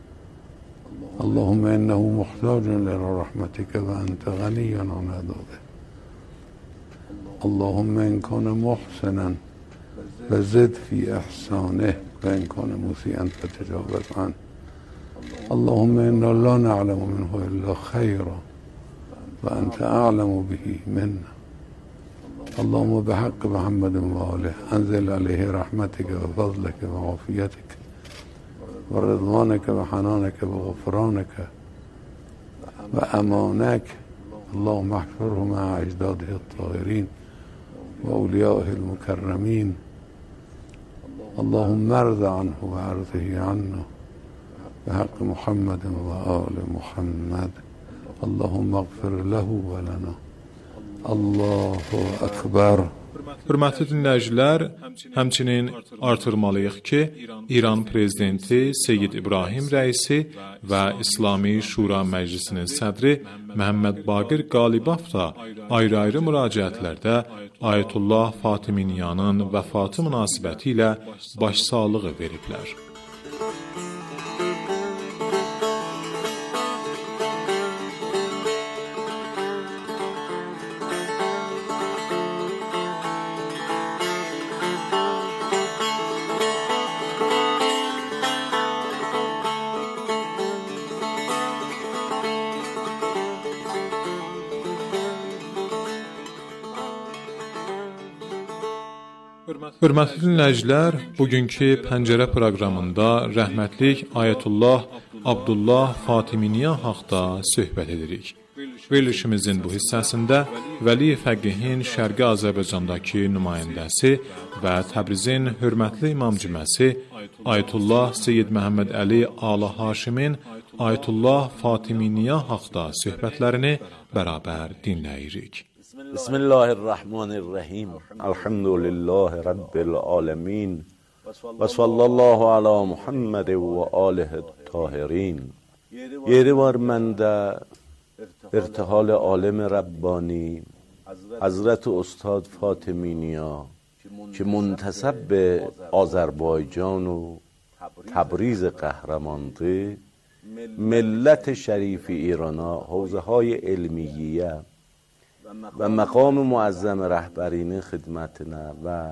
اللهم إنه محتاج إلى رحمتك وأنت غني عن عذابه اللهم إن كان محسنا فزد في إحسانه وإن كان مسيئا فتجاوز عنه اللهم إنا لا نعلم منه إلا خيرا وأنت أعلم به منا اللهم بحق محمد وآله أنزل عليه رحمتك وفضلك وعافيتك ورضوانك وحنانك وغفرانك وأمانك اللهم احفره مع أجداده الطاهرين وأوليائه المكرمين اللهم ارض عنه وارضه عنا بحق محمد وآل محمد اللهم اغفر له ولنا الله أكبر. Hörmətli dinləyicilər, həmçinin artırmalıyıq ki, İran prezidenti Seyyid İbrahim rəisi və İslami Şura Məclisinin sədri Məhəmməd Baqir Qalibaf da ayrı-ayrı müraciətlərdə Ayətullah Fatiminiyanın vəfatı münasibəti ilə başsağlığı veriblər. Hörmətli dinləyicilər, bugünkü Pəncərə proqramında rəhmətlik Ayətullah Abdullah Fatiminiya haqda söhbət edirik. Verilişimizin bu hissəsində Vəli Fəqihin Şərqi Azərbaycandakı nümayəndəsi və Təbrizin hörmətli imam cüməsi Ayətullah Seyyid Məhəmməd Əli Ala Haşimin Ayətullah Fatiminiya haqda söhbətlərini bərabər dinləyirik. بسم الله الرحمن الرحیم الحمد لله رب العالمین و صلی الله علی محمد و آله الطاهرین. یه بار من در ارتحال عالم ربانی حضرت استاد فاطمینیا که منتسب به آذربایجان و تبریز قهرمانده ملت شریف ایرانا حوزه های علمیه و مقام معظم رهبرین خدمتنا و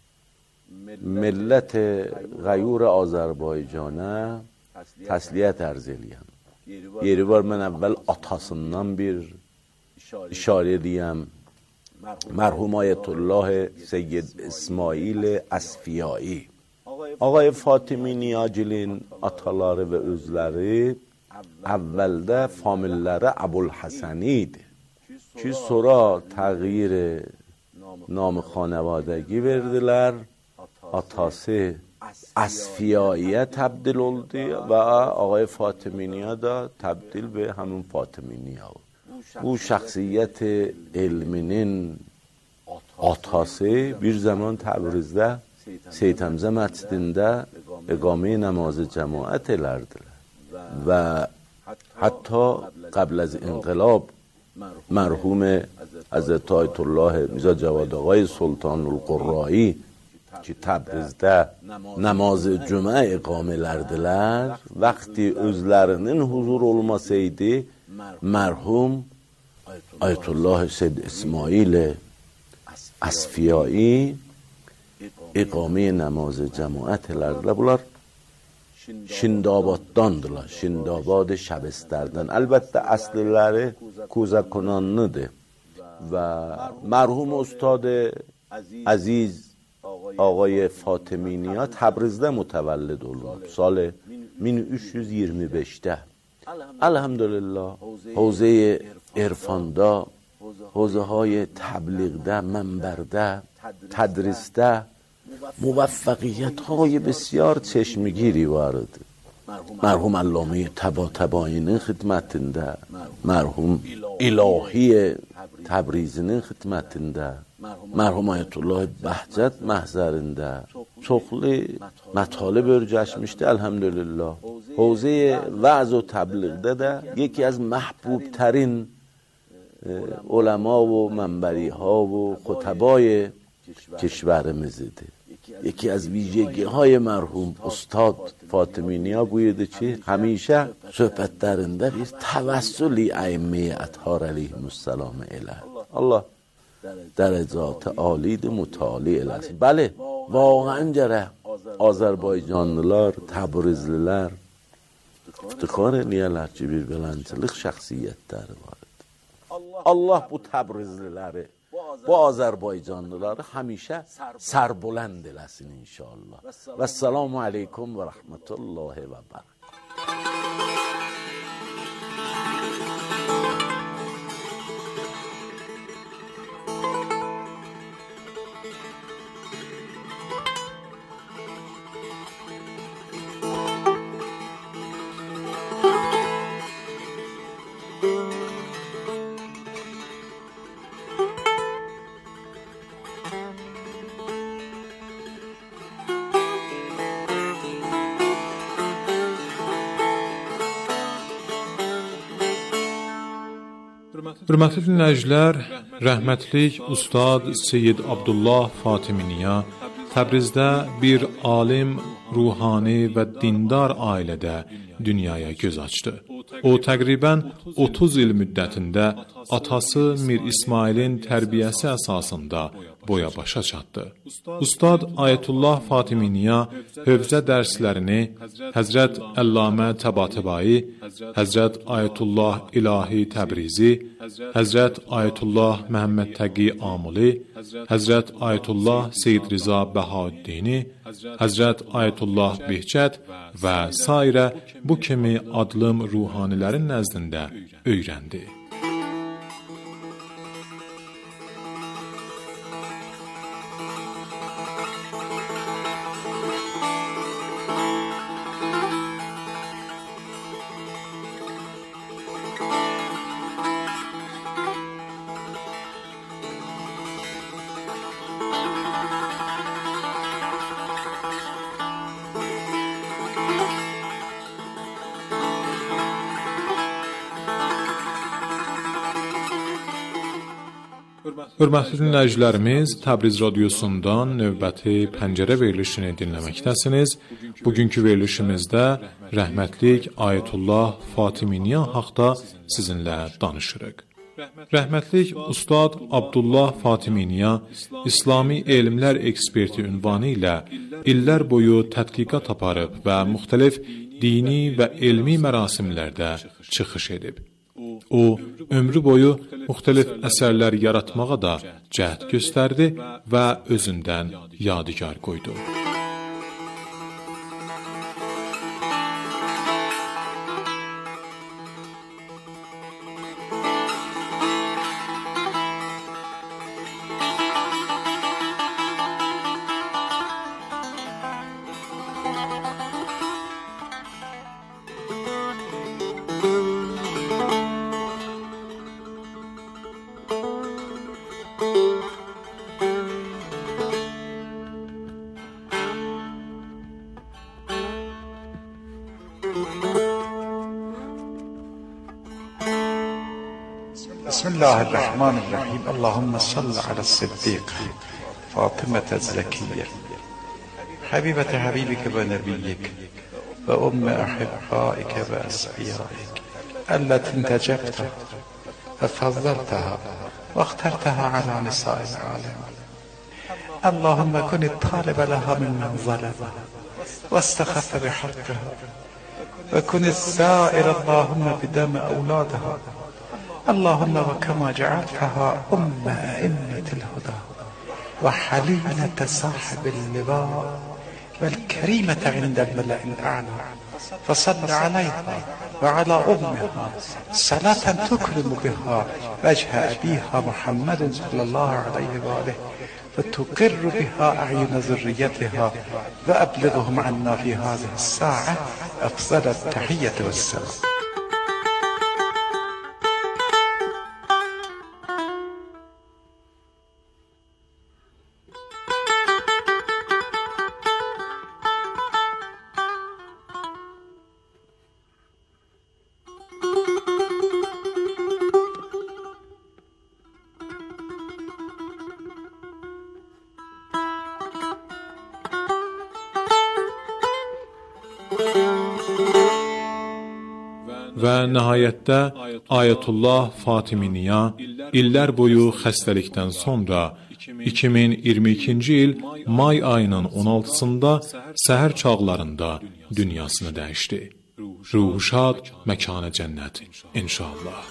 ملت غیور آذربایجان'a təsliyyət ərz eləyəm. Yeri var mən əvvəl atasından bir işarə edəyəm. Mərhum Ayətullah Seyyid İsmail Əsfiyai. Ağay Fatimi Niyagilin ataları və özləri əvvəldə familləri Əbulhəsəni idi. Ki sonra تغییر نام خانوادگی verdiler. Atası Əsfiyai'ye tebdil oldu ve ağay Fatiminiya da tebdil به همون Fatiminiya. Bu şəxsiyyət elminin atası bir zaman Təbrizdə Seyyid Həmzə məscidində iqamə namazı cemaat elərdilər və hətta قبل از انقلاب مرحوم حضرت آیت الله میرزا جواد آقای سلطان القرایی ki Təbrizdə namaz cümə iqamə elərdilər. Vaxtı özlərinin huzur olmasaydı, mərhum Ayətullah Seyyid İsmail Əsfiyai iqamə namaz cəmaət elərdilər. Bunlar Şindabaddandılar. Şindabad Şəbistərdən. Əlbəttə əsliləri Kozakonanlıdır. Və mərhum ustad aziz آقای فاطمینیا تبریزده متولد olunub. سال bin üç yüz yirmi beşdə elhamdülillah حوزه عرفاندا، حوزه های تبلیغده، منبرده، تدریسده موفقیت های بسیار چشمگیری وارد. مرحوم علامه طباطبایی'nin xidmətində, mərhum İlahi Təbrizinin xidmətində, mərhum Ayətullah Bəhcət məhzərində çoxlu mətalib örgəşmişdi elhamdülillah. حوزه وعظ و تبلیغdə də یکی از محبوب ترین علما و منبری ها و خطبای کشورimiz idi. یکی از ویژگی های مرحوم استاد فاطمی نیا buydu ki همیشه söhbətlərində bir təvəssüli ائمه اطهار علیه‌السلام ilə. Allah dərəcatı alidir, mütali eləsin. Bəli, واقعا görə Azərbaycanlılar, Təbrizlilər iftixar eləyirlər ki, bir beləncəlik şəxsiyyətləri var. Allah bu Təbrizliləri, bu Azərbaycanlıları həmişə sərbulənd eləsin inşallah. Və səlamu aleykum və rəhmətullahi və bərəkətuhu. Hörmətli dinləyicilər, rəhmətlik Ustad Seyyid Abdullah Fatimi Niya Təbrizdə bir alim, ruhani və dindar ailədə dünyaya göz açdı. O təqribən otuz il müddətində atası Mir İsmailin tərbiyəsi əsasında boya başa çatdı. Ustad Ayətullah Fatimi Niya hövzə dərslərini Həzrət Əllamə Təbatəbai, Həzrət Ayətullah İlahi Təbrizi, Həzrət Ayətullah Məhəmməd Təqi Amuli, Həzrət Ayətullah Seyyid Riza Bəhaüddini, Həzrət Ayətullah Behçət və sairə bu kimi adlım ruhanilərin nəzdində öyrəndi. Hörmətli dinləyicilərimiz, Təbriz radiosundan növbəti pəncərə verilişini dinləməkdəsiniz. Bugünkü verilişimizdə rəhmətlik Ayətullah Fatimi Niya haqda sizinlə danışırıq. Rəhmətlik Ustad Abdullah Fatimi Niya İslami elmlər eksperti ünvanı ilə illər boyu tədqiqat aparıb və müxtəlif dini və elmi mərasimlərdə çıxış edib. O, ömrü boyu müxtəlif əsərlər yaratmağa da cəhd göstərdi və özündən yadigar qoydu. بسم الله الرحمن الرحيم. اللهم صل على الصديقة فاطمة الزكية حبيبة حبيبك ونبيك وأم أحبائك وأصفيائك التي انتجبتها وفضلتها واخترتها على نساء العالمين. اللهم كن الطالب لها ممن ظلمها واستخف بحقها، وكن السائر اللهم بدم أولادها، اللهم وكما جعلتها أم أئمة الهدى وحليمة صاحب اللواء والكريمة عند الملأ الأعلى، فصل عليها وعلى أمها صلاة تكرم بها وجه أبيها محمد صلى الله عليه وآله وتقر بها أعين ذريتها وأبلغهم عنا في هذه الساعة أفضل التحية والسلام. Və nəhayətdə Ayətullah Fatiminiya illər boyu xəstəlikdən sonra iki min iyirmi ikinci il may ayının on altısında səhər çağlarında dünyasını dəyişdi. Ruhu şad, məkanə cənnət inşallah.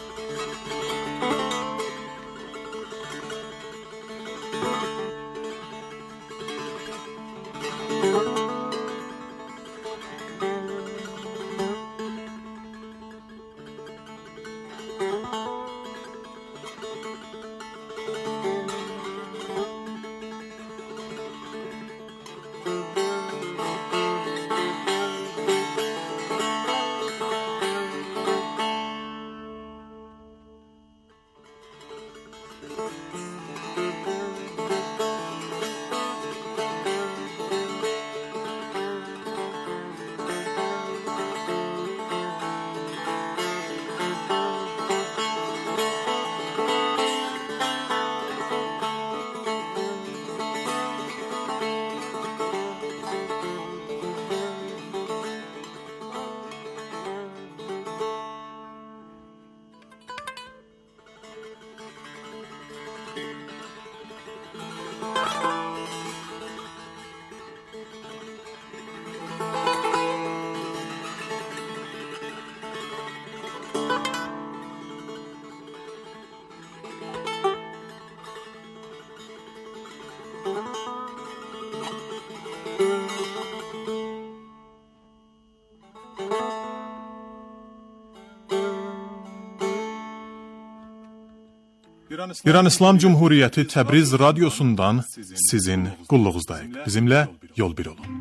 İran İslam Cumhuriyeti Təbriz radyosundan sizin qulluğuzdayıq. Bizimlə yol bir olun.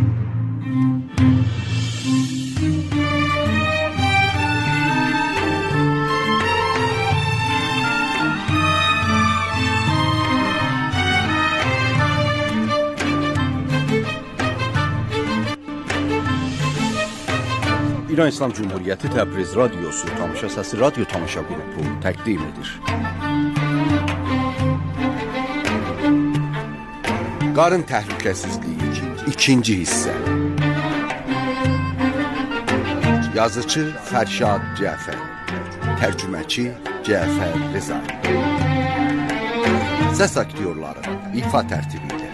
İran İslam Cumhuriyeti Təbriz radyosu Tamaşa Səsi radyo tamaşa qrupu təqdim edir. Qarın təhlükəsizliyi ikinci hissə. Yazıcı Fərşad Cəfər, tərcüməçi Cəfər Rızay. Səs aktyorları ifa tərtibi ilə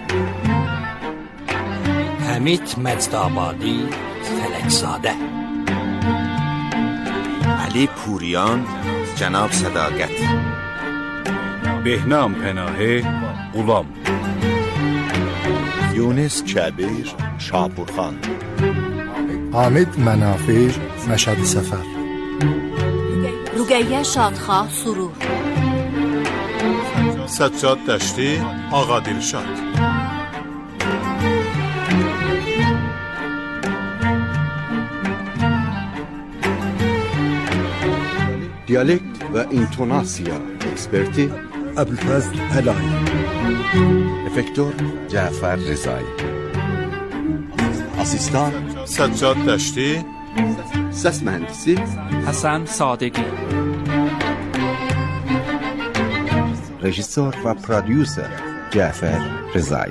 Həmid Məcdabadi, Fələkzadə, علی پوریان جناب صداقت، بهنام پناهه غلام، یونس کبیر شاپورخان، حامد منافع مشهد سفر، رقیه شادخواه سرور، سجاد دشتی آقا دلشاد. Diyalekt ve intonasiya eksperti Abülfazl Elay, efektör Cafer Rezai, asistan Saccad Daşti, ses mühendisi Hasan Sadegi, rejissör ve prodüser Cafer Rezai.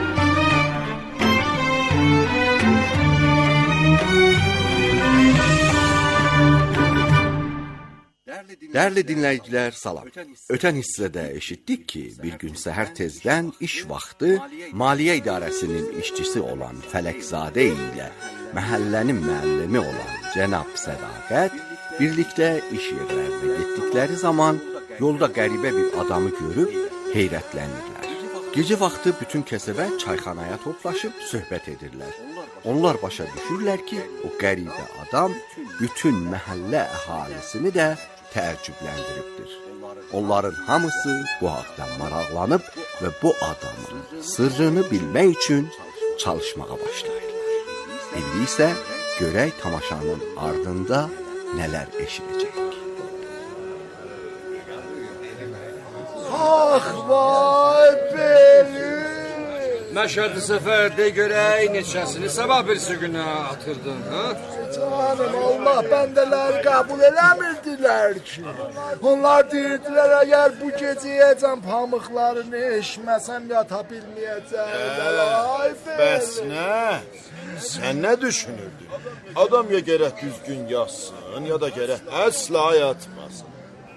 Değerli dinleyiciler salam. Ötən hissədə eşitdik ki, bir gün səhər tezdən iş vaxtı Maliyyə İdarəsinin işçisi olan Fələkzadə ilə məhəllənin müəllimi olan Cənab Sədaqət birlikdə iş yerlərinə getdikləri zaman yolda qəribə bir adamı görüb heyrətlənirlər. Gecə vaxtı bütün kəsəbə çayxanaya toplaşıb söhbət edirlər. Onlar başa düşürlər ki, o qəribə adam bütün məhəllə əhalisini də təəccübləndiribdir. Onların hamısı bu haqda maraqlanıb və bu adamın sırrını bilmək üçün çalışmağa başlayırlar. İndi isə görək tamaşanın ardında nələr eşidəcək. Ah vay benim! Məşədi Səfər de görək neçəsini sabah birisi günə atırdın, ha? Canım Allah bəndələri qəbul eləmirdilər ki. Onlar deyirdilər, əgər bu gecəyəcəm pamıqlarını eşməsəm yata bilməyəcəm. Ay bəs nə? Sən nə düşünürdün? Adam ya gərək düzgün yazsın, ya da gərək əsla yatmasın.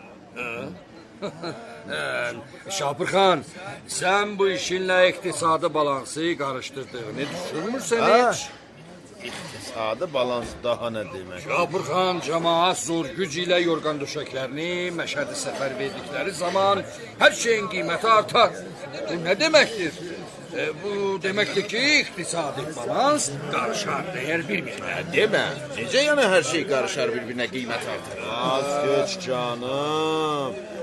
Şapırxan, sən bu işinlə iqtisadi balansı qarışdırdığını düşünmürsən heç? İqtisadi balans daha nə demək? Şapırxan, cəmaat zor güc ilə yorğan döşəklərini Məşədi Səfər verdikləri zaman hər şeyin qiyməti artar. Bu nə deməkdir? E, bu deməkdir ki, iqtisadi balans qarışar dəyər bir-birinə. Demə, necə yəni hər şey qarışar bir-birinə qiymət artar? Az geç canım.